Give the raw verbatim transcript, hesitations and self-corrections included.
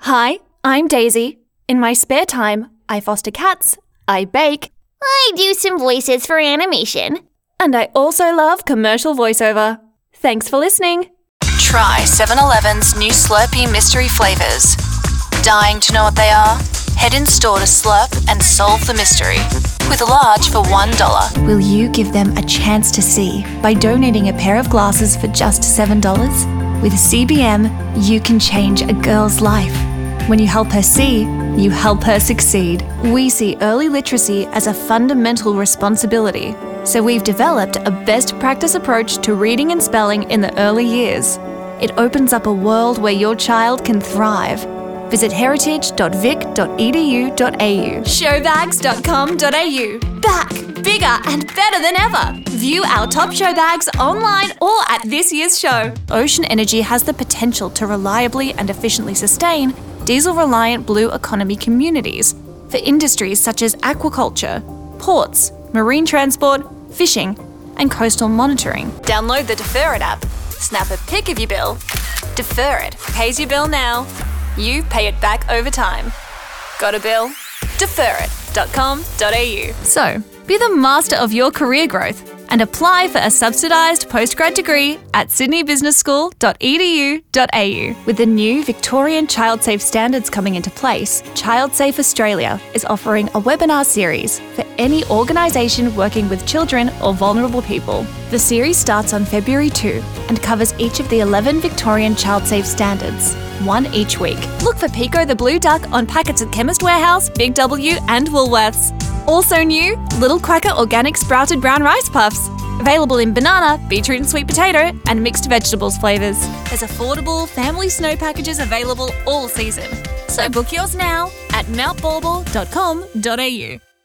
Hi, I'm Daisy. In my spare time, I foster cats, I bake, I do some voices for animation. and I also love commercial voiceover. Thanks for listening. Try seven eleven's new Slurpee mystery flavours. Dying to know what they are? Head in store to Slurp and solve the mystery. With a large for one dollar. Will you give them a chance to see by donating a pair of glasses for just seven dollars? With C B M, you can change a girl's life. When you help her see, you help her succeed. We see early literacy as a fundamental responsibility, so we've developed a best practice approach to reading and spelling in the early years. It opens up a world where your child can thrive. Visit heritage dot vic dot e d u dot a u. showbags dot com dot a u. Back, bigger and better than ever. View our top show bags online or at this year's show. Ocean Energy has the potential to reliably and efficiently sustain diesel-reliant blue economy communities for industries such as aquaculture, ports, marine transport, fishing, and coastal monitoring. Download the Defer It app. Snap a pic of your bill. Defer It pays your bill now. You pay it back over time. Got a bill? defer it dot com dot a u. So, be the master of your career growth and apply for a subsidised postgrad degree at sydney business school dot e d u dot a u. With the new Victorian Child Safe standards coming into place, Child Safe Australia is offering a webinar series for any organisation working with children or vulnerable people. The series starts on February second and covers each of the eleven Victorian Child Safe standards, one each week. Look for Pico the Blue Duck on packets at Chemist Warehouse, Big W and Woolworths. Also new, Little Quacker Organic Sprouted Brown Rice Puffs. Available in banana, beetroot and sweet potato, and mixed vegetables flavours. There's affordable family snow packages available all season. So book yours now at mount bauble dot com dot a u.